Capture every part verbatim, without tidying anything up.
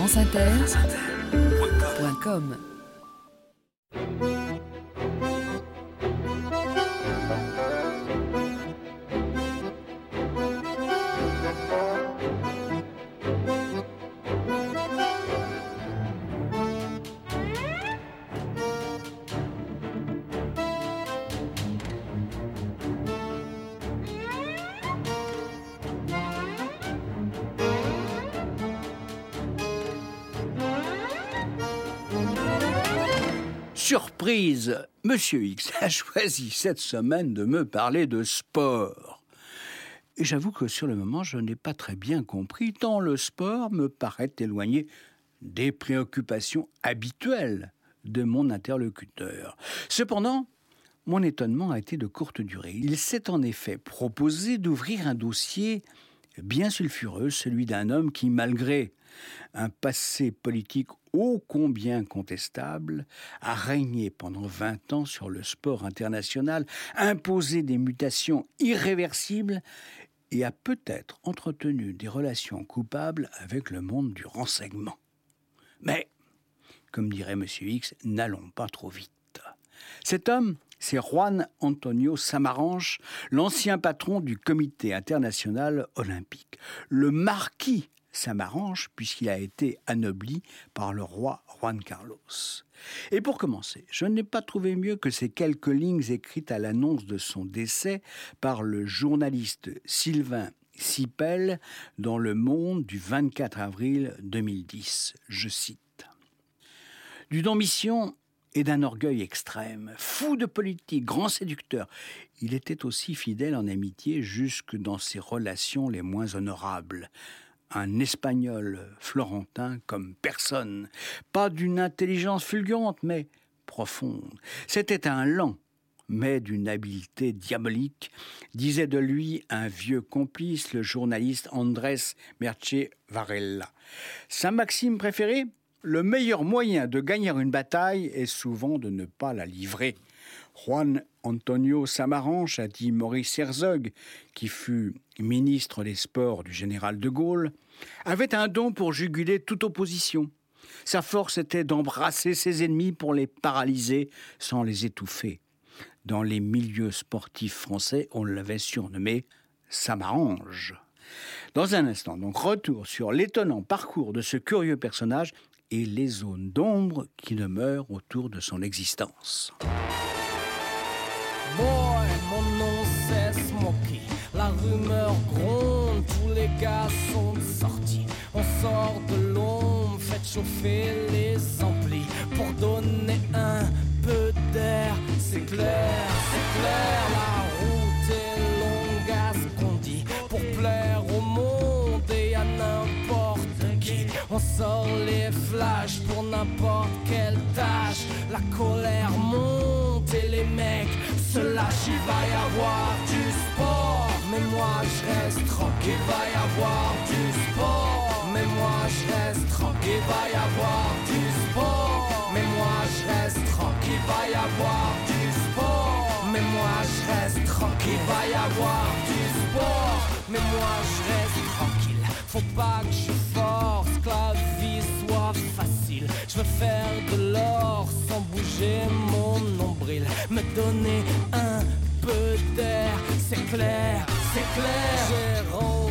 franceinter point com. Surprise, Monsieur X a choisi cette semaine de me parler de sport. Et j'avoue que sur le moment, je n'ai pas très bien compris, tant le sport me paraît éloigné des préoccupations habituelles de mon interlocuteur. Cependant, mon étonnement a été de courte durée. Il s'est en effet proposé d'ouvrir un dossier bien sulfureux, celui d'un homme qui, malgré un passé politique ô combien contestable, a régné pendant vingt ans sur le sport international, imposé des mutations irréversibles et a peut-être entretenu des relations coupables avec le monde du renseignement. Mais, comme dirait Monsieur X, n'allons pas trop vite. Cet homme, c'est Juan Antonio Samaranch, l'ancien patron du Comité international olympique. Le marquis Samaranch, puisqu'il a été anobli par le roi Juan Carlos. Et pour commencer, je n'ai pas trouvé mieux que ces quelques lignes écrites à l'annonce de son décès par le journaliste Sylvain Sipel dans Le Monde du vingt-quatre avril deux mille dix. Je cite. « D'une ambition et d'un orgueil extrême, fou de politique, grand séducteur, il était aussi fidèle en amitié jusque dans ses relations les moins honorables. Un Espagnol florentin comme personne, pas d'une intelligence fulgurante, mais profonde. C'était un lent, mais d'une habileté diabolique, disait de lui un vieux complice, le journaliste Andrés Merche Varela. Sa maxime préférée ? Le meilleur moyen de gagner une bataille est souvent de ne pas la livrer. Juan Antonio Samaranch, a dit Maurice Herzog, qui fut ministre des Sports du général de Gaulle, avait un don pour juguler toute opposition. Sa force était d'embrasser ses ennemis pour les paralyser sans les étouffer. Dans les milieux sportifs français, on l'avait surnommé Samarange. Dans un instant, donc, retour sur l'étonnant parcours de ce curieux personnage et les zones d'ombre qui demeurent autour de son existence. Boy, mon nom c'est Smokey. La rumeur gronde, tous les gars sont sortis. On sort de l'ombre, faites chauffer les amplis pour donner un peu d'air. C'est clair, c'est clair, la route est longue à ce qu'on dit. Pour plaire au monde et à n'importe qui. On sort les flashs pour n'importe quelle tâche. La colère monte et les mecs se lâchent. Il va y avoir du sport, mais moi je reste tranquille. Il va y avoir du sport, mais moi je reste tranquille. Il va y avoir du sport, mais moi je reste tranquille. Il va y avoir du sport, mais moi je reste tranquille. Il va y avoir du sport, mais moi je reste tranquille. Faut pas que je force, que la vie soit facile. Je veux faire de l'or sans bouger mon nombril. Me donner un peu d'air, c'est clair, c'est clair. J'ai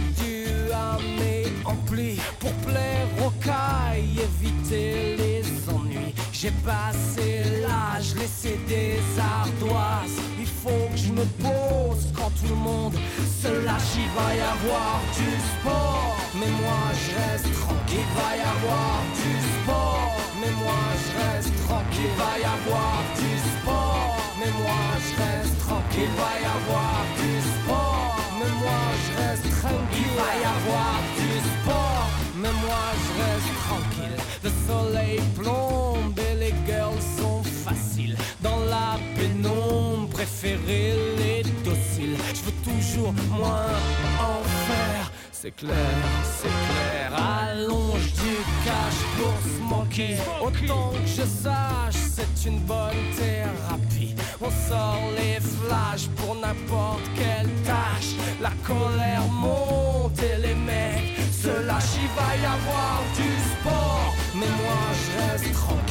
rendu à mes amplis pour plaire aux cailles, éviter les ennuis. J'ai passé l'âge, laissé des ardoises. Il faut que je me pose quand tout le monde se lâche. Il va y avoir du sport, mais moi je reste tranquille. Il va y avoir du sport, mais moi je reste tranquille. Il va y avoir du sport, mais moi je reste tranquille. Il va y avoir du sport, mais moi je reste tranquille. Il va y avoir du sport, mais moi je reste tranquille. Le soleil plombe et les girls sont faciles. Dans la pénombre, préférer les dociles. Je veux toujours moins en faire. C'est clair, c'est clair. Allonge du cash pour Smokey. Autant que je sache, c'est une bonne thérapie. On sort les flashs pour n'importe quelle tâche. La colère monte et les mecs se lâchent. Il va y avoir du sport,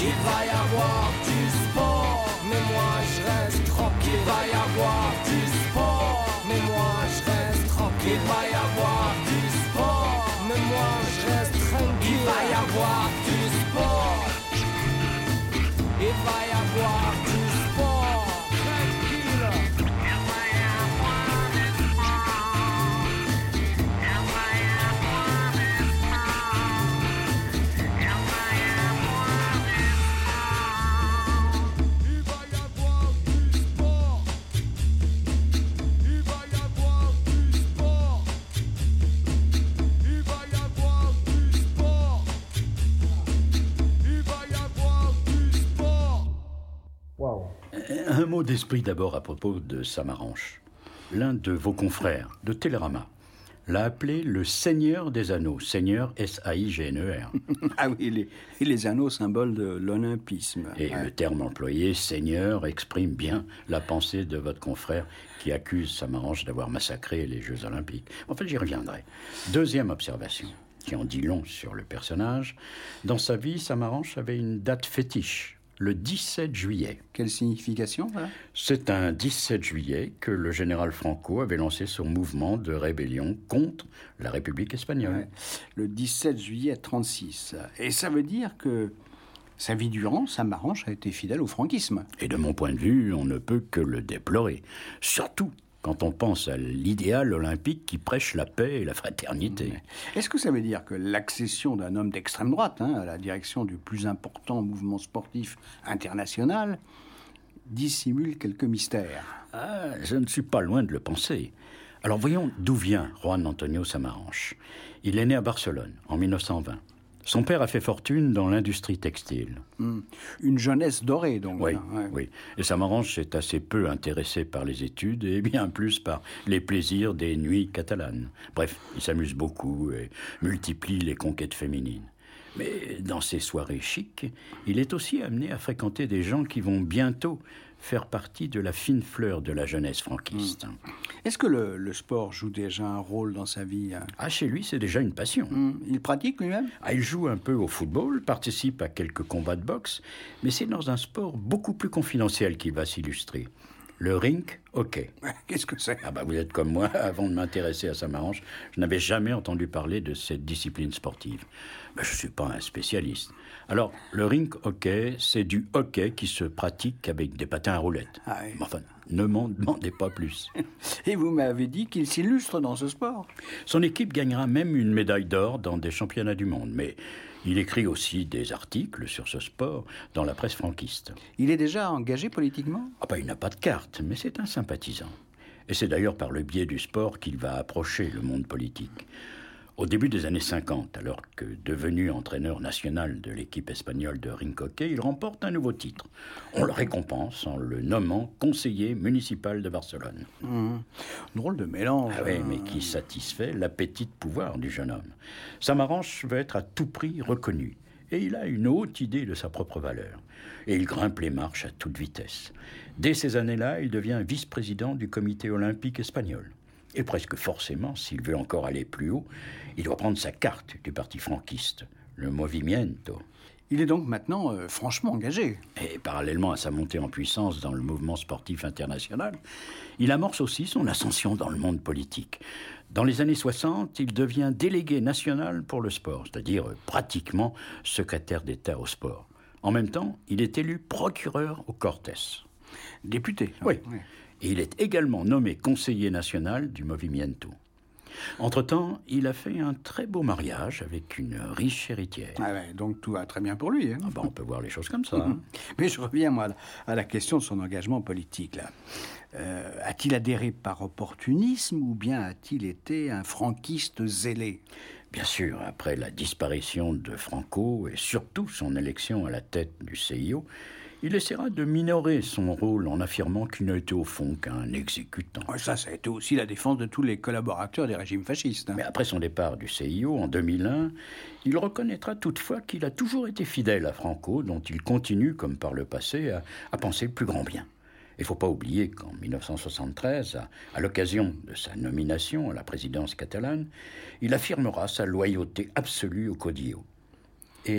Il va y avoir du sport, mais moi je reste tranquille. Il va y avoir du sport, mais moi je reste tranquille. Il va y avoir du sport, mais moi je reste tranquille. Il va y avoir du sport. Il va y avoir du sport. Tranquille. Un mot d'esprit d'abord à propos de Samaranch. L'un de vos confrères de Télérama l'a appelé le Seigneur des Anneaux. Seigneur, S A I G N E R. Ah oui, les, et les anneaux, symbole de l'olympisme. Et ouais. Le terme employé, Seigneur, exprime bien la pensée de votre confrère qui accuse Samaranch d'avoir massacré les Jeux Olympiques. En fait, j'y reviendrai. Deuxième observation, qui en dit long sur le personnage. Dans sa vie, Samaranch avait une date fétiche. Le dix-sept juillet. Quelle signification, voilà ? C'est un dix-sept juillet que le général Franco avait lancé son mouvement de rébellion contre la République espagnole. Ouais. Le dix-sept juillet trente-six. Et ça veut dire que sa vie durant, Samaranch a été fidèle au franquisme. Et de mon point de vue, on ne peut que le déplorer. Surtout quand on pense à l'idéal olympique qui prêche la paix et la fraternité. Est-ce que ça veut dire que l'accession d'un homme d'extrême droite hein, à la direction du plus important mouvement sportif international dissimule quelques mystères ? Ah, je ne suis pas loin de le penser. Alors voyons d'où vient Juan Antonio Samaranch. Il est né à Barcelone en mille neuf cent vingt. Son père a fait fortune dans l'industrie textile. Mmh. Une jeunesse dorée, donc. Oui, là, ouais. oui. Et Samaranch est assez peu intéressé par les études et bien plus par les plaisirs des nuits catalanes. Bref, il s'amuse beaucoup et multiplie les conquêtes féminines. Mais dans ces soirées chics, il est aussi amené à fréquenter des gens qui vont bientôt faire partie de la fine fleur de la jeunesse franquiste. Mmh. Est-ce que le, le sport joue déjà un rôle dans sa vie hein ? Ah, chez lui, c'est déjà une passion. Mmh. Il pratique lui-même ? Ah, il joue un peu au football, participe à quelques combats de boxe, mais c'est dans un sport beaucoup plus confidentiel qu'il va s'illustrer. Le rink hockey. Qu'est-ce que c'est ? Ah bah vous êtes comme moi, avant de m'intéresser à Samaranch, je n'avais jamais entendu parler de cette discipline sportive. Mais je ne suis pas un spécialiste. Alors, le rink hockey, c'est du hockey qui se pratique avec des patins à roulettes. Ah oui. Enfin, ne m'en demandez pas plus. Et vous m'avez dit qu'il s'illustre dans ce sport. Son équipe gagnera même une médaille d'or dans des championnats du monde, mais il écrit aussi des articles sur ce sport dans la presse franquiste. Il est déjà engagé politiquement ? Ah bah, il n'a pas de carte, mais c'est un sympathisant. Et c'est d'ailleurs par le biais du sport qu'il va approcher le monde politique. Au début des années cinquante, alors que devenu entraîneur national de l'équipe espagnole de rink hockey, il remporte un nouveau titre. On le récompense en le nommant conseiller municipal de Barcelone. Mmh. Drôle de mélange. Ah oui, mais qui satisfait l'appétit de pouvoir du jeune homme. Samaranch veut être à tout prix reconnu. Et il a une haute idée de sa propre valeur. Et il grimpe les marches à toute vitesse. Dès ces années-là, il devient vice-président du comité olympique espagnol. Et presque forcément, s'il veut encore aller plus haut, il doit prendre sa carte du parti franquiste, le Movimiento. Il est donc maintenant euh, franchement engagé. Et parallèlement à sa montée en puissance dans le mouvement sportif international, il amorce aussi son ascension dans le monde politique. Dans les années soixante, il devient délégué national pour le sport, c'est-à-dire pratiquement secrétaire d'État au sport. En même temps, il est élu procureur au Cortés. Député. Oui. oui. Et il est également nommé conseiller national du Movimiento. Entre-temps, il a fait un très beau mariage avec une riche héritière. Ah ouais, donc tout va très bien pour lui. Hein. Ah ben, on peut voir les choses comme ça. Hein. Mais je reviens, moi, à la question de son engagement politique. Là. Euh, a-t-il adhéré par opportunisme ou bien a-t-il été un franquiste zélé ? Bien sûr, après la disparition de Franco et surtout son élection à la tête du C I O, il essaiera de minorer son rôle en affirmant qu'il n'a été au fond qu'un exécutant. Ouais, ça, ça a été aussi la défense de tous les collaborateurs des régimes fascistes. Hein. Mais après son départ du C I O en deux mille un, il reconnaîtra toutefois qu'il a toujours été fidèle à Franco, dont il continue, comme par le passé, à, à penser le plus grand bien. Il ne faut pas oublier qu'en mille neuf cent soixante-treize, à, à l'occasion de sa nomination à la présidence catalane, il affirmera sa loyauté absolue au Codillo. Et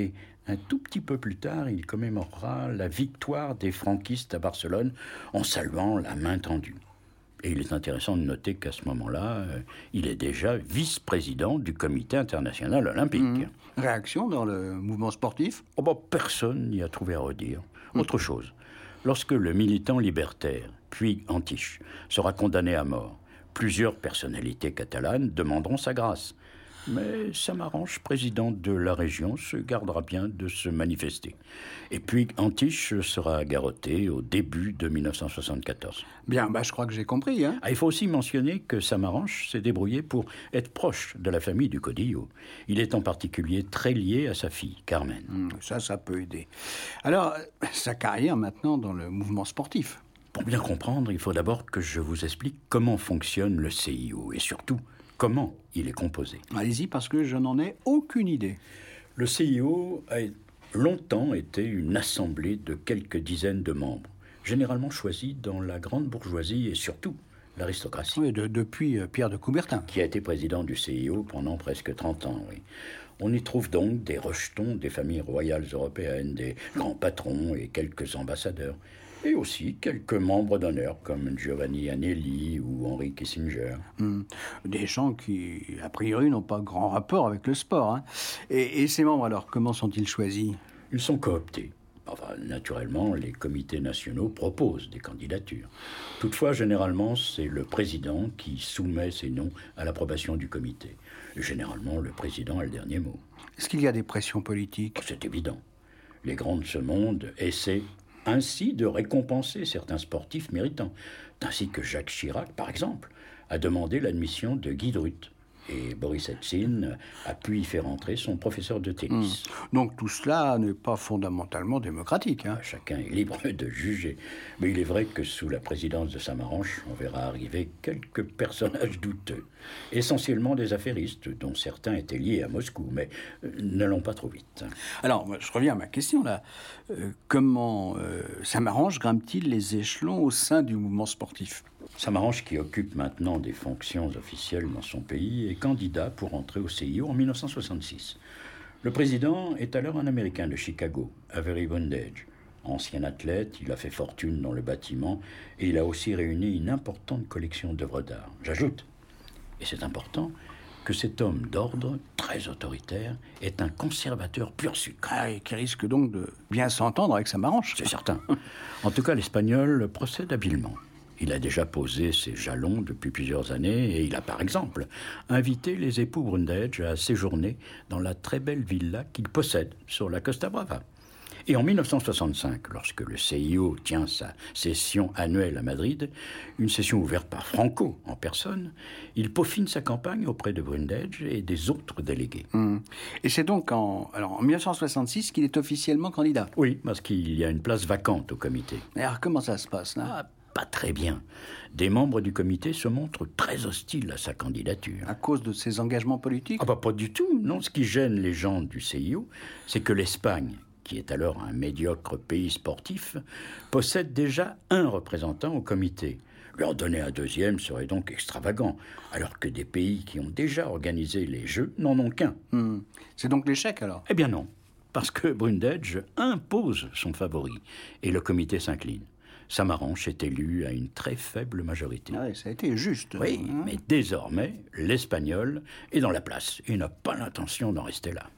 Un tout petit peu plus tard, il commémorera la victoire des franquistes à Barcelone en saluant la main tendue. Et il est intéressant de noter qu'à ce moment-là, euh, il est déjà vice-président du Comité international olympique. Mmh. Réaction dans le mouvement sportif ? Oh bah, personne n'y a trouvé à redire. Mmh. Autre chose, lorsque le militant libertaire, puis Antich, sera condamné à mort, plusieurs personnalités catalanes demanderont sa grâce. Mais Samaranch, président de la région, se gardera bien de se manifester. Et puis Antich sera garrotté au début de mille neuf cent soixante-quatorze. Bien, bah, je crois que j'ai compris. Hein. Ah, il faut aussi mentionner que Samaranch s'est débrouillé pour être proche de la famille du Caudillo. Il est en particulier très lié à sa fille, Carmen. Mmh, ça, ça peut aider. Alors, sa carrière maintenant dans le mouvement sportif. Pour bien comprendre, il faut d'abord que je vous explique comment fonctionne le C I O et surtout comment il est composé. Allez-y, parce que je n'en ai aucune idée. Le C I O a longtemps été une assemblée de quelques dizaines de membres, généralement choisis dans la grande bourgeoisie et surtout l'aristocratie. Oui, de, depuis euh, Pierre de Coubertin. Qui a été président du C I O pendant presque trente ans, oui. On y trouve donc des rejetons des familles royales européennes, des grands patrons et quelques ambassadeurs. Et aussi quelques membres d'honneur comme Giovanni Agnelli ou Henry Kissinger. Mmh. Des gens qui, a priori, n'ont pas grand rapport avec le sport. Hein. Et, et ces membres, alors, comment sont-ils choisis ? Ils sont cooptés. Enfin, naturellement, les comités nationaux proposent des candidatures. Toutefois, généralement, c'est le président qui soumet ses noms à l'approbation du comité. Et généralement, le président a le dernier mot. Est-ce qu'il y a des pressions politiques ? C'est évident. Les grands de ce monde essaient ainsi de récompenser certains sportifs méritants, ainsi que Jacques Chirac, par exemple, a demandé l'admission de Guy Drut. Et Boris Eltsine a pu y faire entrer son professeur de tennis. Mmh. Donc tout cela n'est pas fondamentalement démocratique. Hein. Chacun est libre de juger. Mais il est vrai que sous la présidence de Samaranch, on verra arriver quelques personnages douteux. Essentiellement des affairistes, dont certains étaient liés à Moscou, mais euh, n'allons pas trop vite. Alors, je reviens à ma question, là. Euh, comment euh, Samaranch grimpe-t-il les échelons au sein du mouvement sportif ? Samaranch, qui occupe maintenant des fonctions officielles dans son pays, est candidat pour entrer au C I O en mille neuf cent soixante-six. Le président est alors un Américain de Chicago, Avery Brundage. Ancien athlète, il a fait fortune dans le bâtiment et il a aussi réuni une importante collection d'œuvres d'art. J'ajoute, et c'est important, que cet homme d'ordre, très autoritaire, est un conservateur pur sucre. Ah, et qui risque donc de bien s'entendre avec Samaranch. C'est certain. En tout cas, l'Espagnol procède habilement. Il a déjà posé ses jalons depuis plusieurs années et il a, par exemple, invité les époux Brundage à séjourner dans la très belle villa qu'il possède sur la Costa Brava. Et en mille neuf cent soixante-cinq, lorsque le C I O tient sa session annuelle à Madrid, une session ouverte par Franco en personne, il peaufine sa campagne auprès de Brundage et des autres délégués. Mmh. Et c'est donc en, alors, en mille neuf cent soixante-six qu'il est officiellement candidat ? Oui, parce qu'il y a une place vacante au comité. Alors comment ça se passe là ? Ah, pas très bien. Des membres du comité se montrent très hostiles à sa candidature. À cause de ses engagements politiques ? Ah bah pas du tout, non. Ce qui gêne les gens du C I O, c'est que l'Espagne, qui est alors un médiocre pays sportif, possède déjà un représentant au comité. Lui en donner un deuxième serait donc extravagant, alors que des pays qui ont déjà organisé les Jeux n'en ont qu'un. Mmh. C'est donc l'échec alors ? Eh bien non, parce que Brundage impose son favori et le comité s'incline. Samaranch est élu à une très faible majorité. Ah oui, ça a été juste. Oui, hein. mais désormais, l'Espagnol est dans la place et n'a pas l'intention d'en rester là.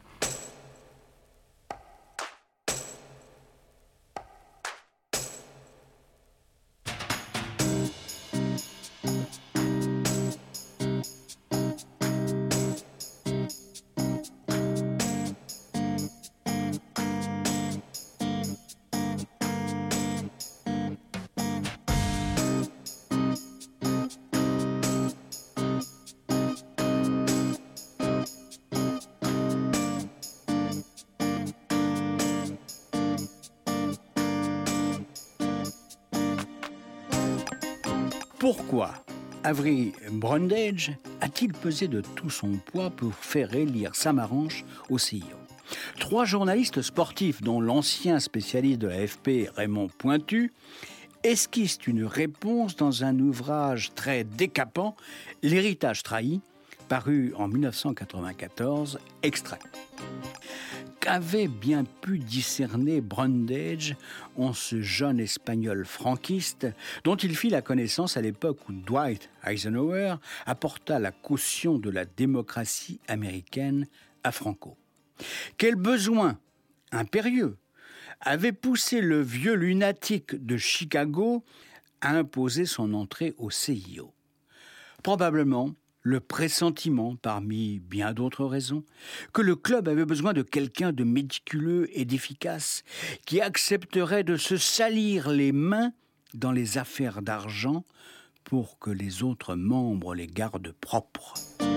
Pourquoi Avery Brundage a-t-il pesé de tout son poids pour faire élire Samaranch au C I O ? Trois journalistes sportifs, dont l'ancien spécialiste de la F P, Raymond Pointu, esquissent une réponse dans un ouvrage très décapant, L'héritage trahi, paru en mille neuf cent quatre-vingt-quatorze, extrait. Qu'avait bien pu discerner Brundage en ce jeune Espagnol franquiste dont il fit la connaissance à l'époque où Dwight Eisenhower apporta la caution de la démocratie américaine à Franco? Quel besoin impérieux avait poussé le vieux lunatique de Chicago à imposer son entrée au C I O? Probablement le pressentiment, parmi bien d'autres raisons, que le club avait besoin de quelqu'un de méticuleux et d'efficace, qui accepterait de se salir les mains dans les affaires d'argent pour que les autres membres les gardent propres.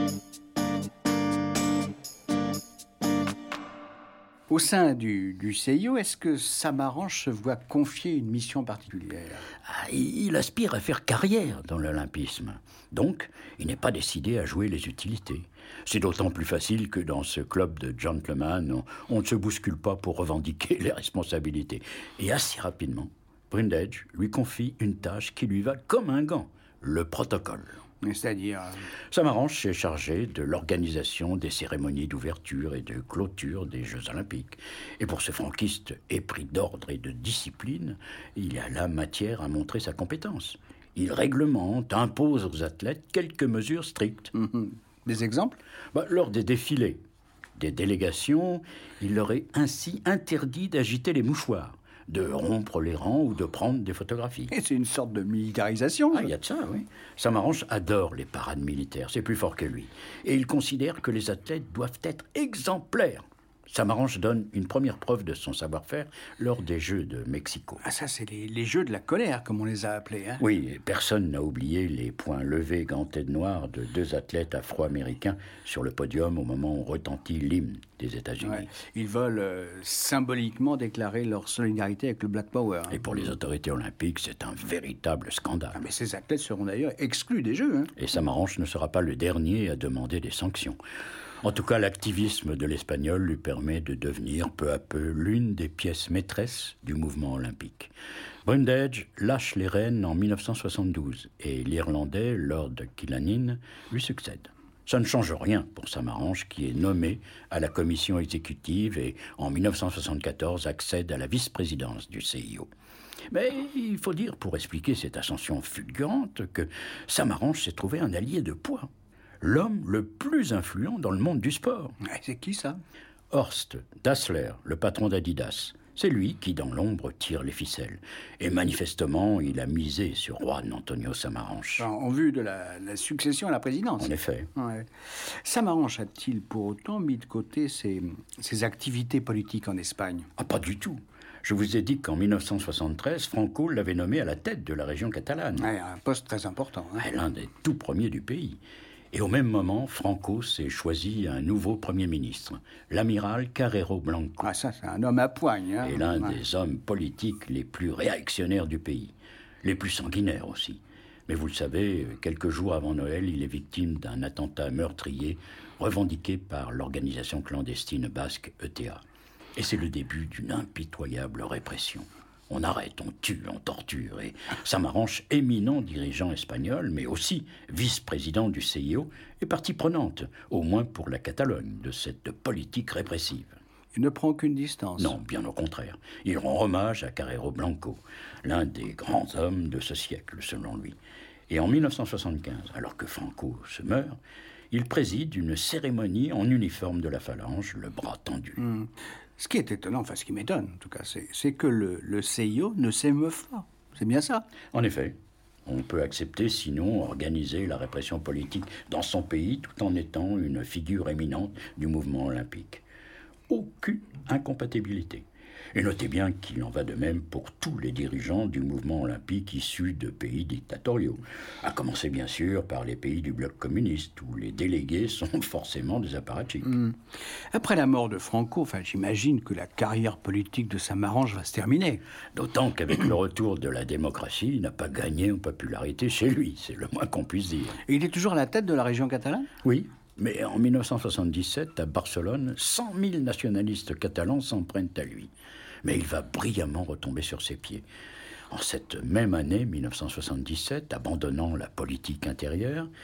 Au sein du, du C I O, est-ce que Samaranch se voit confier une mission particulière? Ah, il aspire à faire carrière dans l'olympisme. Donc, il n'est pas décidé à jouer les utilités. C'est d'autant plus facile que dans ce club de gentlemen, on, on ne se bouscule pas pour revendiquer les responsabilités. Et assez rapidement, Brundage lui confie une tâche qui lui va comme un gant, le protocole. C'est-à-dire... Samaranch est chargé de l'organisation des cérémonies d'ouverture et de clôture des Jeux Olympiques. Et pour ce franquiste épris d'ordre et de discipline, il y a là matière à montrer sa compétence. Il réglemente, impose aux athlètes quelques mesures strictes. Mmh. Des exemples? bah, Lors des défilés, des délégations, il leur est ainsi interdit d'agiter les mouchoirs, de rompre les rangs ou de prendre des photographies. Et c'est une sorte de militarisation. Ah, il y a de ça, oui. Samaranch adore les parades militaires, c'est plus fort que lui. Et il considère que les athlètes doivent être exemplaires. Samaranch donne une première preuve de son savoir-faire lors des Jeux de Mexico. Ah, ça, c'est les, les Jeux de la colère, comme on les a appelés. Hein. Oui, et personne n'a oublié les poings levés gantés de noir de deux athlètes afro-américains sur le podium au moment où retentit l'hymne des États-Unis. Ouais. Ils veulent euh, symboliquement déclarer leur solidarité avec le Black Power. Hein. Et pour les autorités olympiques, c'est un véritable scandale. Ah, mais ces athlètes seront d'ailleurs exclus des Jeux. Hein. Et Samaranch ne sera pas le dernier à demander des sanctions. En tout cas, l'activisme de l'Espagnol lui permet de devenir peu à peu l'une des pièces maîtresses du mouvement olympique. Brundage lâche les rênes en dix-neuf cent soixante-douze et l'Irlandais Lord Killannin lui succède. Ça ne change rien pour Samaranch qui est nommé à la commission exécutive et en dix-neuf cent soixante-quatorze accède à la vice-présidence du C I O. Mais il faut dire, pour expliquer cette ascension fulgurante, que Samaranch s'est trouvé un allié de poids. L'homme le plus influent dans le monde du sport. C'est qui, ça? Horst Dassler, le patron d'Adidas. C'est lui qui, dans l'ombre, tire les ficelles. Et manifestement, il a misé sur Juan Antonio Samaranch. En, en vue de la, la succession à la présidence. En effet. Ouais. Samaranch a-t-il pour autant mis de côté ses, ses activités politiques en Espagne? Ah, pas du tout. Je vous ai dit qu'en dix-neuf cent soixante-treize, Franco l'avait nommé à la tête de la région catalane. Ouais, un poste très important. Hein. Ouais, l'un des tout premiers du pays. Et au même moment, Franco s'est choisi un nouveau Premier ministre, l'amiral Carrero Blanco. Ah, ça, c'est un homme à poigne. Hein. Et l'un ouais. des hommes politiques les plus réactionnaires du pays, les plus sanguinaires aussi. Mais vous le savez, quelques jours avant Noël, il est victime d'un attentat meurtrier revendiqué par l'organisation clandestine basque E T A. Et c'est le début d'une impitoyable répression. On arrête, on tue, on torture. Et Samaranch, éminent dirigeant espagnol, mais aussi vice-président du C I O, est partie prenante, au moins pour la Catalogne, de cette politique répressive. Il ne prend aucune distance. Non, bien au contraire. Il rend hommage à Carrero Blanco, l'un des grands hommes de ce siècle, selon lui. Et en dix-neuf cent soixante-quinze, alors que Franco se meurt, il préside une cérémonie en uniforme de la phalange, le bras tendu. Mmh. Ce qui est étonnant, enfin ce qui m'étonne en tout cas, c'est, c'est que le, le C I O ne s'émeuve pas. C'est bien ça? En effet. On peut accepter, sinon, organiser la répression politique dans son pays tout en étant une figure éminente du mouvement olympique. Aucune incompatibilité. Et notez bien qu'il en va de même pour tous les dirigeants du mouvement olympique issus de pays dictatoriaux, à commencer bien sûr par les pays du bloc communiste, où les délégués sont forcément des apparatchiks. Mmh. Après la mort de Franco, enfin, j'imagine que la carrière politique de Samaranch va se terminer. D'autant qu'avec le retour de la démocratie, il n'a pas gagné en popularité chez lui, c'est le moins qu'on puisse dire. Et il est toujours à la tête de la région catalane? Oui. Mais en dix-neuf cent soixante-dix-sept, à Barcelone, cent mille nationalistes catalans s'en prennent à lui. Mais il va brillamment retomber sur ses pieds. En cette même année, dix-neuf cent soixante-dix-sept, abandonnant la politique intérieure,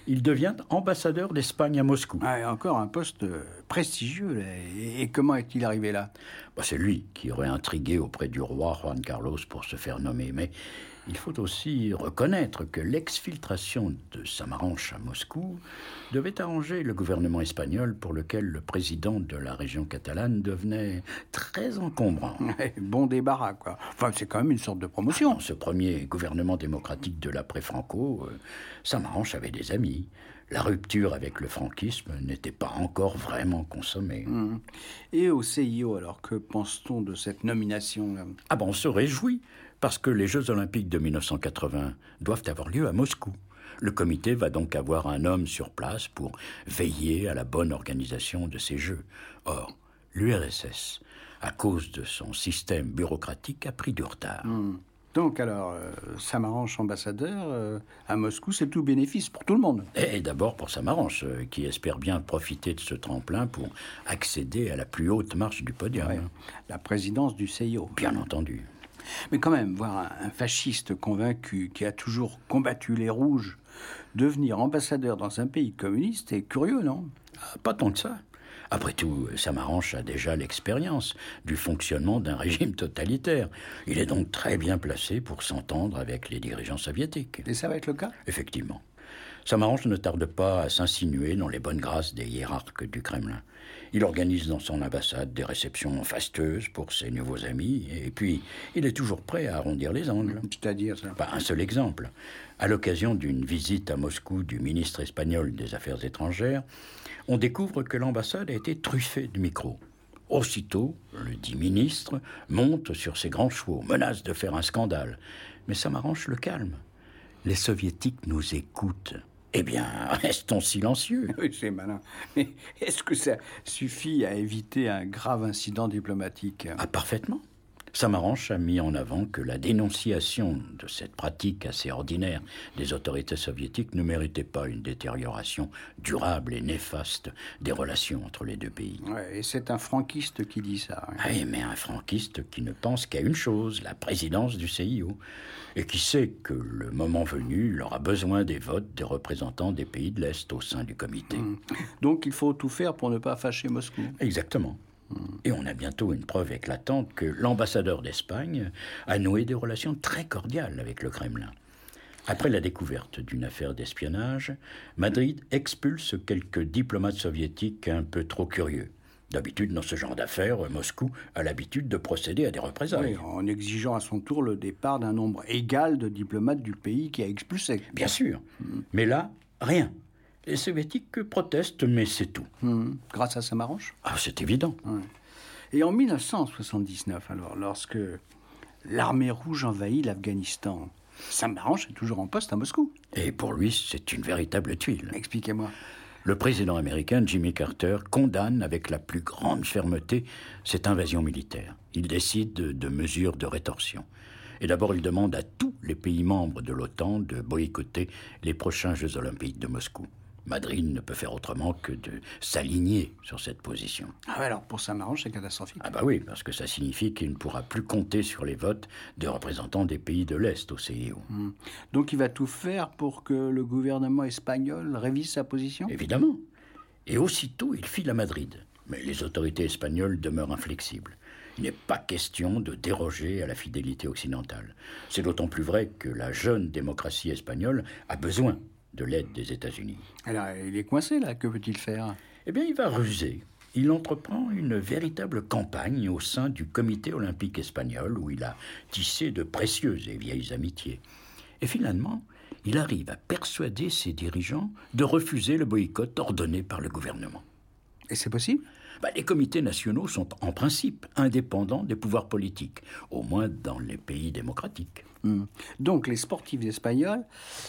Il devient ambassadeur d'Espagne à Moscou. Ah, et encore un poste euh, prestigieux. Là. Et, et comment est-il arrivé là? Bah, c'est lui qui aurait intrigué auprès du roi Juan Carlos pour se faire nommer. Mais il faut aussi reconnaître que l'exfiltration de Samaranch à Moscou devait arranger le gouvernement espagnol pour lequel le président de la région catalane devenait très encombrant. Ouais, bon débarras, quoi. Enfin, c'est quand même une sorte de promotion. Dans ce premier gouvernement démocratique de l'après-Franco, euh, Samaranch avait des amis. La rupture avec le franquisme n'était pas encore vraiment consommée. Mmh. Et au C I O, alors, que pense-t-on de cette nomination-là? Ah ben, on se réjouit, parce que les Jeux Olympiques de mille neuf cent quatre-vingts doivent avoir lieu à Moscou. Le comité va donc avoir un homme sur place pour veiller à la bonne organisation de ces Jeux. Or, l'U R S S, à cause de son système bureaucratique, a pris du retard. Mmh. Donc alors, euh, Samaranch ambassadeur euh, à Moscou, c'est tout bénéfice pour tout le monde. Et d'abord pour Samaranch, euh, qui espère bien profiter de ce tremplin pour accéder à la plus haute marche du podium. Ouais, la présidence du C I O. Bien entendu. Mais quand même, voir un, un fasciste convaincu qui a toujours combattu les rouges devenir ambassadeur dans un pays communiste est curieux, non? Ah, pas tant que ça. Après tout, Samaranch a déjà l'expérience du fonctionnement d'un régime totalitaire. Il est donc très bien placé pour s'entendre avec les dirigeants soviétiques. Et ça va être le cas? Effectivement. Samaranch ne tarde pas à s'insinuer dans les bonnes grâces des hiérarques du Kremlin. Il organise dans son ambassade des réceptions fastueuses pour ses nouveaux amis, et puis il est toujours prêt à arrondir les angles. C'est-à-dire ça? Pas un seul exemple. À l'occasion d'une visite à Moscou du ministre espagnol des Affaires étrangères, on découvre que l'ambassade a été truffée de micros. Aussitôt, le dit ministre monte sur ses grands chevaux, menace de faire un scandale. Mais Samaranch le calme. Les soviétiques nous écoutent. Eh bien, restons silencieux. Oui, c'est malin. Mais est-ce que ça suffit à éviter un grave incident diplomatique? Ah, parfaitement. Samaranch a mis en avant que la dénonciation de cette pratique assez ordinaire des autorités soviétiques ne méritait pas une détérioration durable et néfaste des relations entre les deux pays. Ouais, et c'est un franquiste qui dit ça. Hein. Oui, mais un franquiste qui ne pense qu'à une chose, la présidence du C I O, et qui sait que le moment venu, il aura besoin des votes des représentants des pays de l'Est au sein du comité. Mmh. Donc il faut tout faire pour ne pas fâcher Moscou. Exactement. Et on a bientôt une preuve éclatante que l'ambassadeur d'Espagne a noué des relations très cordiales avec le Kremlin. Après la découverte d'une affaire d'espionnage, Madrid expulse quelques diplomates soviétiques un peu trop curieux. D'habitude, dans ce genre d'affaires, Moscou a l'habitude de procéder à des représailles. Oui, en exigeant à son tour le départ d'un nombre égal de diplomates du pays qui a expulsé. Bien sûr. Mmh. Mais là, rien. Les soviétiques protestent, mais c'est tout. Mmh. Grâce à Samaranch? Ah, c'est évident. Ouais. Et en mille neuf cent soixante-dix-neuf, alors, lorsque l'armée rouge envahit l'Afghanistan, Samaranch est toujours en poste à Moscou. Et pour lui, c'est une véritable tuile. Expliquez-moi. Le président américain Jimmy Carter condamne avec la plus grande fermeté cette invasion militaire. Il décide de, de mesures de rétorsion. Et d'abord, il demande à tous les pays membres de l'OTAN de boycotter les prochains Jeux Olympiques de Moscou. Madrid ne peut faire autrement que de s'aligner sur cette position. Ah ouais, alors pour Samaranch, c'est catastrophique. Ah bah oui, parce que ça signifie qu'il ne pourra plus compter sur les votes des représentants des pays de l'Est au C I O. Mmh. Donc il va tout faire pour que le gouvernement espagnol révise sa position? Évidemment. Et aussitôt, il file à Madrid. Mais les autorités espagnoles demeurent inflexibles. Il n'est pas question de déroger à la fidélité occidentale. C'est d'autant plus vrai que la jeune démocratie espagnole a besoin de l'aide des États-Unis. Alors, il est coincé, là. Que peut-il faire? Eh bien, il va ruser. Il entreprend une véritable campagne au sein du Comité olympique espagnol, où il a tissé de précieuses et vieilles amitiés. Et finalement, il arrive à persuader ses dirigeants de refuser le boycott ordonné par le gouvernement. Et c'est possible? Bah, les comités nationaux sont en principe indépendants des pouvoirs politiques, au moins dans les pays démocratiques. Mmh. Donc, les sportifs espagnols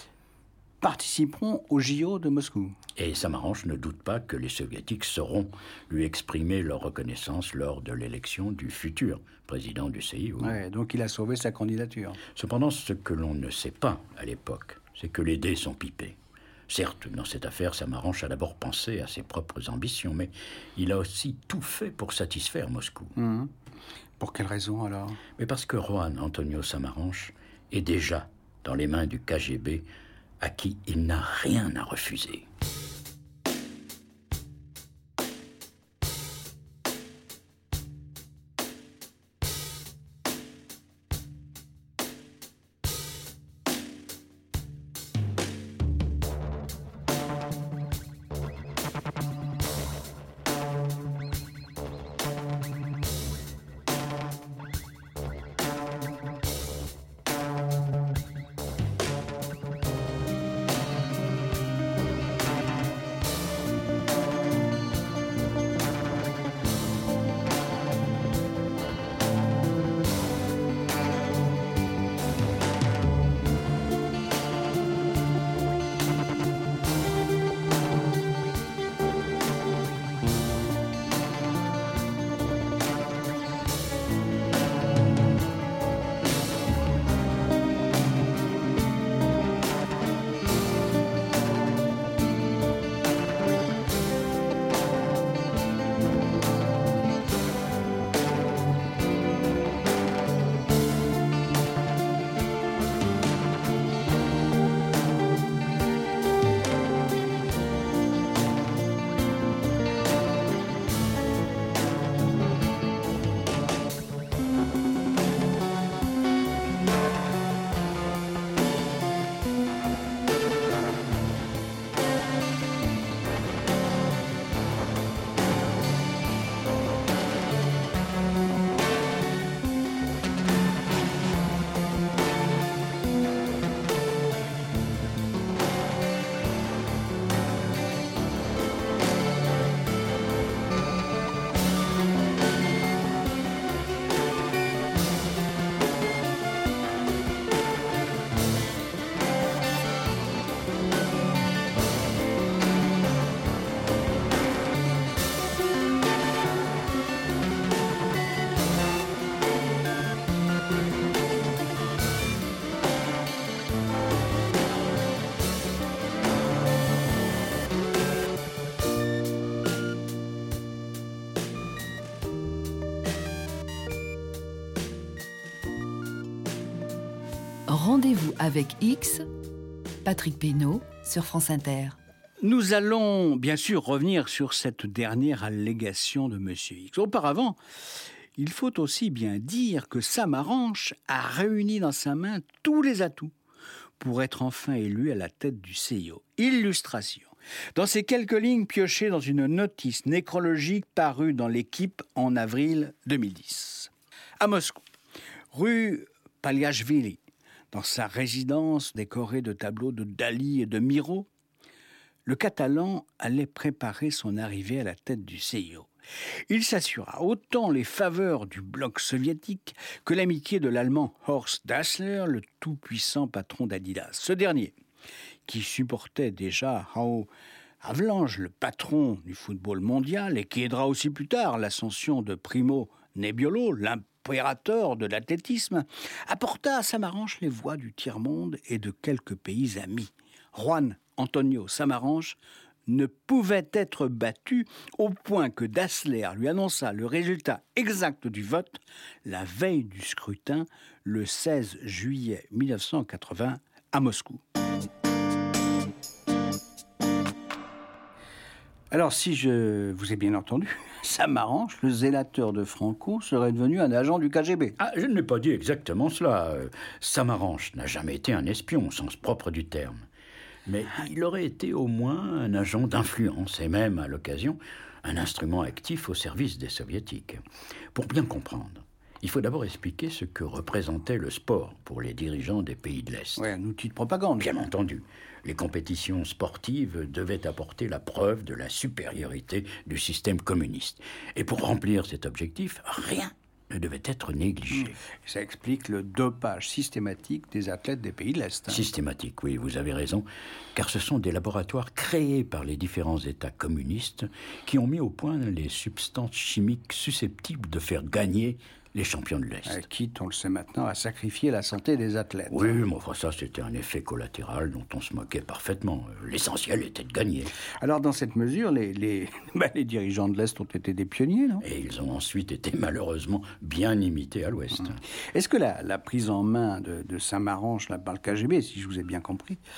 participeront aux J O de Moscou. Et Samaranch ne doute pas que les soviétiques sauront lui exprimer leur reconnaissance lors de l'élection du futur président du C I O. Ouais, donc il a sauvé sa candidature. Cependant, ce que l'on ne sait pas à l'époque, c'est que les dés sont pipés. Certes, dans cette affaire, Samaranch a d'abord pensé à ses propres ambitions, mais il a aussi tout fait pour satisfaire Moscou. Mmh. Pour quelle raison, alors? Mais parce que Juan Antonio Samaranch est déjà dans les mains du K G B à qui il n'a rien à refuser. Rendez-vous avec X, Patrick Pénaud sur France Inter. Nous allons bien sûr revenir sur cette dernière allégation de Monsieur X. Auparavant, il faut aussi bien dire que Samaranch a réuni dans sa main tous les atouts pour être enfin élu à la tête du C I O. Illustration. Dans ces quelques lignes piochées dans une notice nécrologique parue dans l'Équipe en avril deux mille dix. À Moscou, rue Paliashvili, dans sa résidence décorée de tableaux de Dali et de Miro, le Catalan allait préparer son arrivée à la tête du C I O. Il s'assura autant les faveurs du bloc soviétique que l'amitié de l'Allemand Horst Dassler, le tout-puissant patron d'Adidas. Ce dernier, qui supportait déjà Hao Havelange, le patron du football mondial, et qui aidera aussi plus tard l'ascension de Primo Nebbiolo, l'impérateur de l'athlétisme, apporta à Samaranch les voix du tiers-monde et de quelques pays amis. Juan Antonio Samaranch ne pouvait être battu au point que Dassler lui annonça le résultat exact du vote la veille du scrutin, le seize juillet mille neuf cent quatre-vingts, à Moscou. Alors, si je vous ai bien entendu, Samaranch, le zélateur de Franco, serait devenu un agent du K G B. Ah, je n'ai pas dit exactement cela. Samaranch n'a jamais été un espion au sens propre du terme. Mais il aurait été au moins un agent d'influence et même, à l'occasion, un instrument actif au service des soviétiques. Pour bien comprendre, il faut d'abord expliquer ce que représentait le sport pour les dirigeants des pays de l'Est. Oui, un outil de propagande. Bien entendu. Les compétitions sportives devaient apporter la preuve de la supériorité du système communiste. Et pour remplir cet objectif, rien ne devait être négligé. Mmh. Ça explique le dopage systématique des athlètes des pays de l'Est. Hein. Systématique, oui, vous avez raison, car ce sont des laboratoires créés par les différents États communistes qui ont mis au point les substances chimiques susceptibles de faire gagner les champions de l'Est. Euh, quitte, on le sait maintenant, à sacrifier la santé des athlètes. Oui, mais enfin ça, c'était un effet collatéral dont on se moquait parfaitement. L'essentiel était de gagner. Alors, dans cette mesure, les, les, bah, les dirigeants de l'Est ont été des pionniers, non ? Et ils ont ensuite été malheureusement bien imités à l'Ouest. Est-ce que la, la prise en main de, de Samaranch là, par le K G B, si je vous ai bien compris,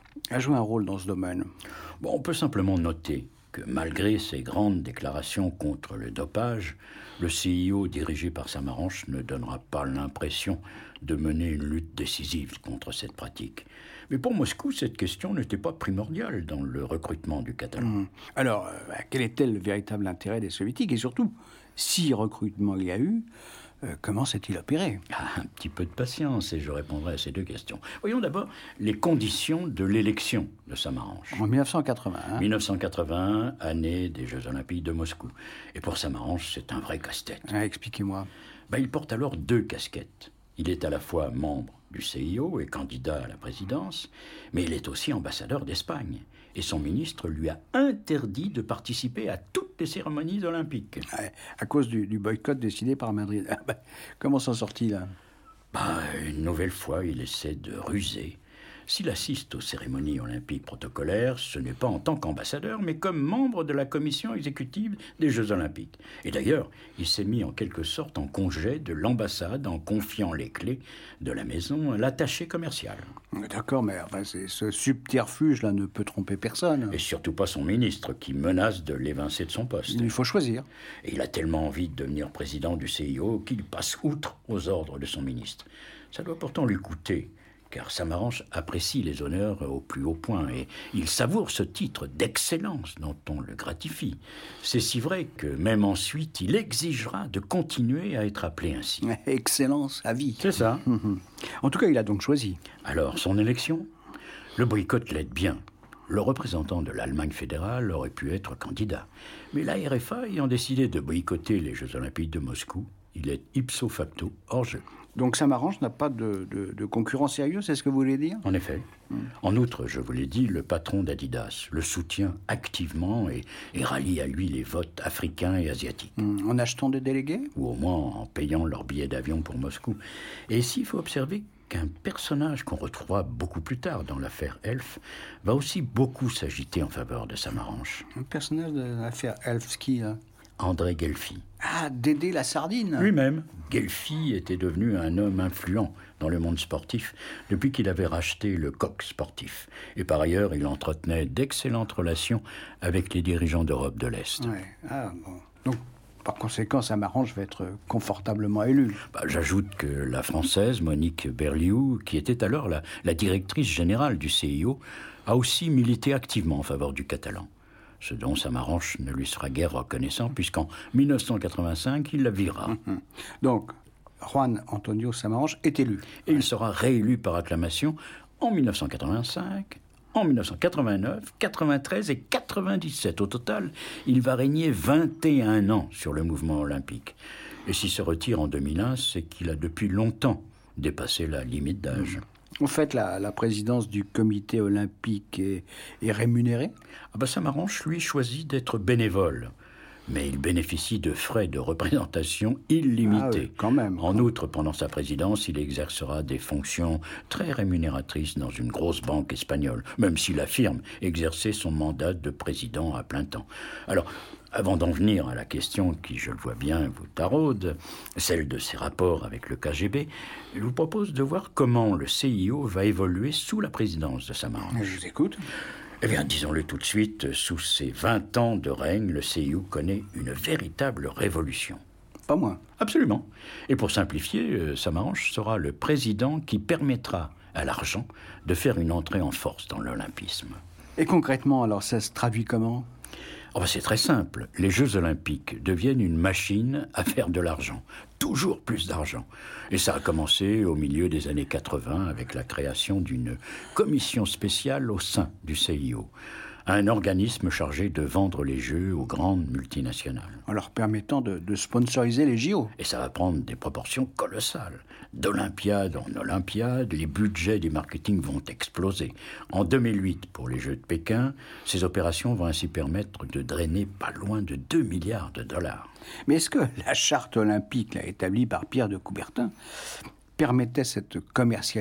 a joué un rôle dans ce domaine? Bon, on peut simplement noter que malgré ses grandes déclarations contre le dopage, le C I O dirigé par Samaranch ne donnera pas l'impression de mener une lutte décisive contre cette pratique. Mais pour Moscou, cette question n'était pas primordiale dans le recrutement du Catalan. Mmh. Alors, euh, quel était le véritable intérêt des Soviétiques? Et surtout, si recrutement il y a eu, euh, comment s'est-il opéré? Ah, un petit peu de patience et je répondrai à ces deux questions. Voyons d'abord les conditions de l'élection de Samaranch. En mille neuf cent quatre-vingts. Hein? mille neuf cent quatre-vingts, année des Jeux Olympiques de Moscou. Et pour Samaranch, c'est un vrai casse-tête. Ah, expliquez-moi. Ben, il porte alors deux casquettes. Il est à la fois membre du C I O et candidat à la présidence, mais il est aussi ambassadeur d'Espagne. Et son ministre lui a interdit de participer à toutes les cérémonies olympiques. Ouais, à cause du, du boycott décidé par Madrid. Ah, bah, comment s'en sort-il, là? Bah, une nouvelle fois, il essaie de ruser. S'il assiste aux cérémonies olympiques protocolaires, ce n'est pas en tant qu'ambassadeur, mais comme membre de la commission exécutive des Jeux olympiques. Et d'ailleurs, il s'est mis en quelque sorte en congé de l'ambassade en confiant les clés de la maison à l'attaché commercial. D'accord, mais enfin, c'est, ce subterfuge-là ne peut tromper personne. Et surtout pas son ministre, qui menace de l'évincer de son poste. Il faut choisir. Et il a tellement envie de devenir président du C I O qu'il passe outre aux ordres de son ministre. Ça doit pourtant lui coûter, car Samaranch apprécie les honneurs au plus haut point et il savoure ce titre d'excellence dont on le gratifie. C'est si vrai que même ensuite, il exigera de continuer à être appelé ainsi. Excellence à vie. C'est ça. En tout cas, il a donc choisi. Alors, son élection? Le boycott l'aide bien. Le représentant de l'Allemagne fédérale aurait pu être candidat. Mais la R F A ayant décidé de boycotter les Jeux Olympiques de Moscou, il est ipso facto hors jeu. Donc Samaranch n'a pas de, de, de concurrent sérieux, c'est ce que vous voulez dire? En effet. Mmh. En outre, je vous l'ai dit, le patron d'Adidas le soutient activement et, et rallie à lui les votes africains et asiatiques. Mmh. En achetant des délégués? Ou au moins en payant leur billet d'avion pour Moscou. Et ici, il faut observer qu'un personnage qu'on retrouvera beaucoup plus tard dans l'affaire Elf va aussi beaucoup s'agiter en faveur de Samaranch. Un personnage de l'affaire Elf, qui là? André Guelfi. Ah, Dédé la sardine. Lui-même. Guelfi était devenu un homme influent dans le monde sportif depuis qu'il avait racheté le Coq Sportif. Et par ailleurs, il entretenait d'excellentes relations avec les dirigeants d'Europe de l'Est. Ouais. Ah, bon. Donc, par conséquent, Samaranch va être confortablement élu. Bah, j'ajoute que la Française, Monique Berliou, qui était alors la, la directrice générale du C I O, a aussi milité activement en faveur du Catalan. Ce dont Samaranch ne lui sera guère reconnaissant, puisqu'en mille neuf cent quatre-vingt-cinq, il la vira. Mmh. Donc, Juan Antonio Samaranch est élu. Et il sera réélu par acclamation en mille neuf cent quatre-vingt-cinq, en mille neuf cent quatre-vingt-neuf, quatre-vingt-treize et quatre-vingt-dix-sept. Au total, il va régner vingt et un ans sur le mouvement olympique. Et s'il se retire en deux mille un, c'est qu'il a depuis longtemps dépassé la limite d'âge. Mmh. En fait, la, la présidence du comité olympique est, est rémunérée? Ah ben Samaranch, lui, choisit d'être bénévole. Mais il bénéficie de frais de représentation illimités. Ah oui, quand même. En outre, pendant sa présidence, il exercera des fonctions très rémunératrices dans une grosse banque espagnole, même s'il affirme exercer son mandat de président à plein temps. Alors, avant d'en venir à la question qui, je le vois bien, vous taraude, celle de ses rapports avec le K G B, je vous propose de voir comment le C I O va évoluer sous la présidence de Samaranch. Je vous écoute. Eh bien, disons-le tout de suite, sous ses vingt ans de règne, le C I O connaît une véritable révolution. Pas moins. Absolument. Et pour simplifier, Samaranch sera le président qui permettra à l'argent de faire une entrée en force dans l'olympisme. Et concrètement, alors, ça se traduit comment ? Oh ben c'est très simple. Les Jeux Olympiques deviennent une machine à faire de l'argent. Toujours plus d'argent. Et ça a commencé au milieu des années quatre-vingts avec la création d'une commission spéciale au sein du C I O. Un organisme chargé de vendre les Jeux aux grandes multinationales. En leur permettant de, de sponsoriser les J O. Et ça va prendre des proportions colossales. D'Olympiade en Olympiade, les budgets du marketing vont exploser. En deux mille huit, pour les Jeux de Pékin, ces opérations vont ainsi permettre de drainer pas loin de deux milliards de dollars. Mais est-ce que la charte olympique là, établie par Pierre de Coubertin permettait cette commercialisation ?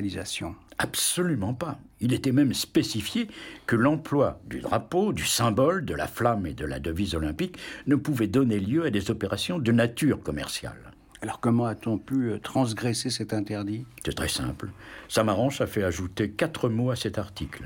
Absolument pas. Il était même spécifié que l'emploi du drapeau, du symbole, de la flamme et de la devise olympique ne pouvait donner lieu à des opérations de nature commerciale. Alors comment a-t-on pu transgresser cet interdit ? C'est très simple. Samaranch a fait ajouter quatre mots à cet article.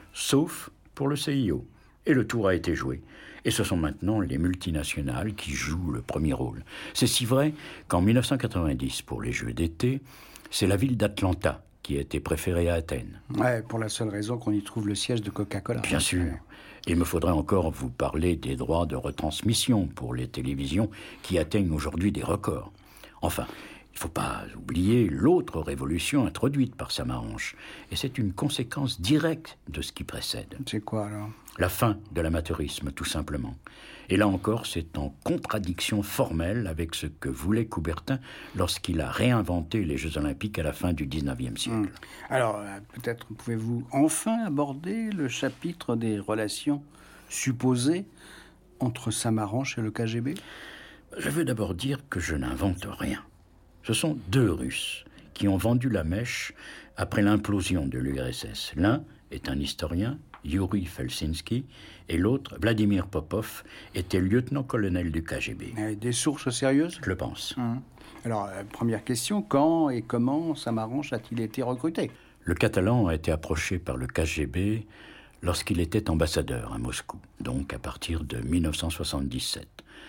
sauf pour le C I O. Et le tour a été joué. Et ce sont maintenant les multinationales qui jouent le premier rôle. C'est si vrai qu'en dix-neuf cent quatre-vingt-dix, pour les Jeux d'été, c'est la ville d'Atlanta qui a été préférée à Athènes. Ouais, pour la seule raison qu'on y trouve le siège de Coca-Cola. Bien sûr. Il me faudrait encore vous parler des droits de retransmission pour les télévisions qui atteignent aujourd'hui des records. Enfin, il ne faut pas oublier l'autre révolution introduite par Samaranch. Et c'est une conséquence directe de ce qui précède. C'est quoi alors ? La fin de l'amateurisme, tout simplement. Et là encore, c'est en contradiction formelle avec ce que voulait Coubertin lorsqu'il a réinventé les Jeux Olympiques à la fin du dix-neuvième siècle. Hum. Alors, euh, peut-être pouvez-vous enfin aborder le chapitre des relations supposées entre Samaranch et le K G B ? Je veux d'abord dire que je n'invente rien. Ce sont deux Russes qui ont vendu la mèche après l'implosion de l'U R S S. L'un est un historien, Yuri Felsinski, et l'autre, Vladimir Popov, était lieutenant-colonel du K G B. Euh, Des sources sérieuses ? Je le pense. Hum. Alors, euh, première question, quand et comment Samaranch a-t-il été recruté ? Le Catalan a été approché par le K G B lorsqu'il était ambassadeur à Moscou, donc à partir de dix-neuf cent soixante-dix-sept.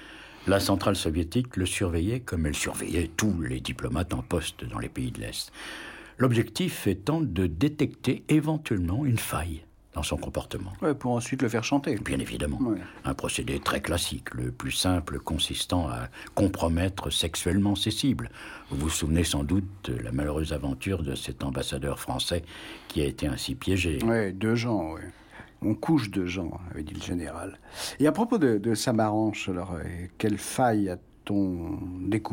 La centrale soviétique le surveillait comme elle surveillait tous les diplomates en poste dans les pays de l'Est. L'objectif étant de détecter éventuellement une faille dans son comportement. Ouais, pour ensuite le faire chanter. Bien évidemment. Ouais. Un procédé très classique, le plus simple consistant à compromettre sexuellement ses cibles. Vous vous souvenez sans doute de la malheureuse aventure de cet ambassadeur français qui a été ainsi piégé. Oui, deux gens, oui. On couche de gens, avait dit le général. Et à propos de, de Samaranch, alors, euh, quelle faille a-t-on découvert ?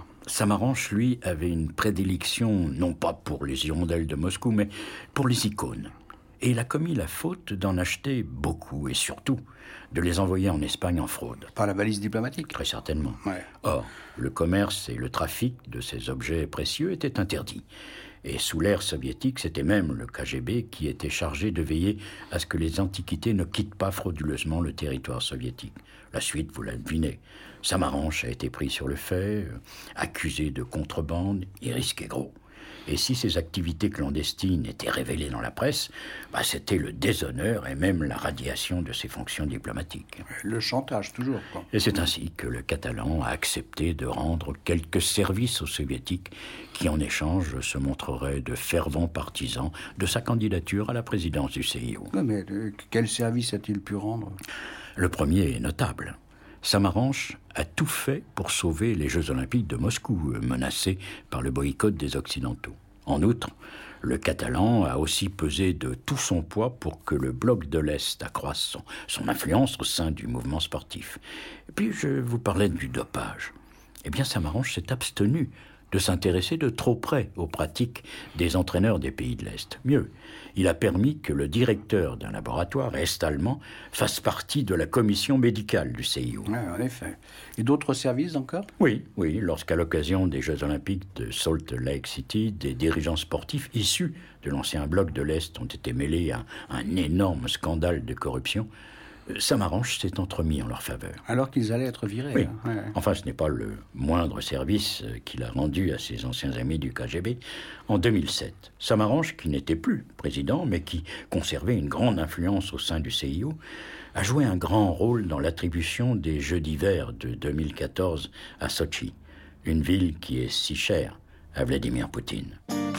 Samaranch, lui, avait une prédilection, non pas pour les hirondelles de Moscou, mais pour les icônes. Et il a commis la faute d'en acheter beaucoup, et surtout, de les envoyer en Espagne en fraude. Par la valise diplomatique ? Très certainement. Ouais. Or, le commerce et le trafic de ces objets précieux étaient interdits. Et sous l'ère soviétique, c'était même le K G B qui était chargé de veiller à ce que les antiquités ne quittent pas frauduleusement le territoire soviétique. La suite, vous la devinez. Samaranch a été pris sur le fait, euh, accusé de contrebande, il risquait gros. Et si ces activités clandestines étaient révélées dans la presse, bah c'était le déshonneur et même la radiation de ses fonctions diplomatiques. Le chantage, toujours, quoi. Et c'est ainsi que le Catalan a accepté de rendre quelques services aux Soviétiques qui, en échange, se montreraient de fervents partisans de sa candidature à la présidence du C I O. Ouais, mais euh, quel service a-t-il pu rendre ? Le premier est notable. Samaranch a tout fait pour sauver les Jeux Olympiques de Moscou, menacés par le boycott des Occidentaux. En outre, le Catalan a aussi pesé de tout son poids pour que le bloc de l'Est accroisse son, son influence au sein du mouvement sportif. Et puis, je vous parlais du dopage. Eh bien, Samaranch s'est abstenu de s'intéresser de trop près aux pratiques des entraîneurs des pays de l'Est. Mieux, il a permis que le directeur d'un laboratoire est-allemand fasse partie de la commission médicale du C I O. Ouais, en effet. Et d'autres services encore ? Oui, oui, lorsqu'à l'occasion des Jeux Olympiques de Salt Lake City, des dirigeants sportifs issus de l'ancien bloc de l'Est ont été mêlés à un énorme scandale de corruption, Samaranch s'est entremis en leur faveur. Alors qu'ils allaient être virés. Oui. Hein. Ouais. Enfin, ce n'est pas le moindre service qu'il a rendu à ses anciens amis du K G B. En deux mille sept, Samaranch, qui n'était plus président, mais qui conservait une grande influence au sein du C I O, a joué un grand rôle dans l'attribution des Jeux d'hiver de deux mille quatorze à Sotchi, une ville qui est si chère à Vladimir Poutine.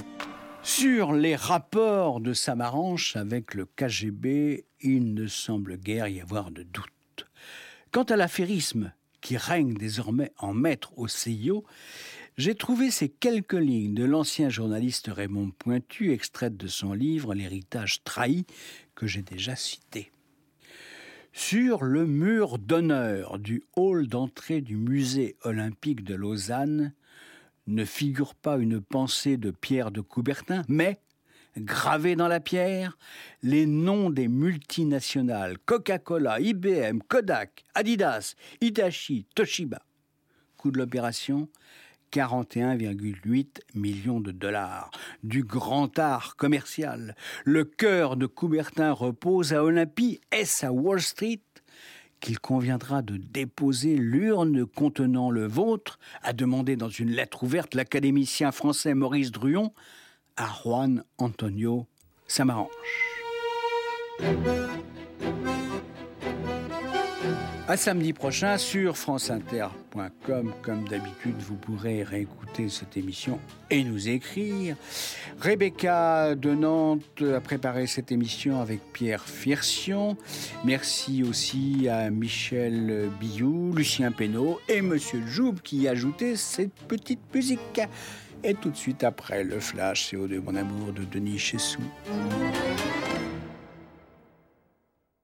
Sur les rapports de Samaranch avec le K G B, il ne semble guère y avoir de doute. Quant à l'affairisme qui règne désormais en maître au C I O, j'ai trouvé ces quelques lignes de l'ancien journaliste Raymond Pointu, extraites de son livre « L'héritage trahi » que j'ai déjà cité. Sur le mur d'honneur du hall d'entrée du musée olympique de Lausanne, ne figure pas une pensée de Pierre de Coubertin, mais, gravés dans la pierre, les noms des multinationales Coca-Cola, I B M, Kodak, Adidas, Hitachi, Toshiba. Coût de l'opération, quarante et un virgule huit millions de dollars. Du grand art commercial. Le cœur de Coubertin repose à Olympie, est-ce à Wall Street qu'il conviendra de déposer l'urne contenant le vôtre, a demandé dans une lettre ouverte l'académicien français Maurice Druon à Juan Antonio Samaranch. À samedi prochain sur france inter point com. Comme d'habitude, vous pourrez réécouter cette émission et nous écrire. Rebecca de Nantes a préparé cette émission avec Pierre Firsion. Merci aussi à Michel Billou, Lucien Pénaud et Monsieur Joub qui a ajouté cette petite musique. Et tout de suite après, le flash C O deux, mon amour, de Denis Chessou.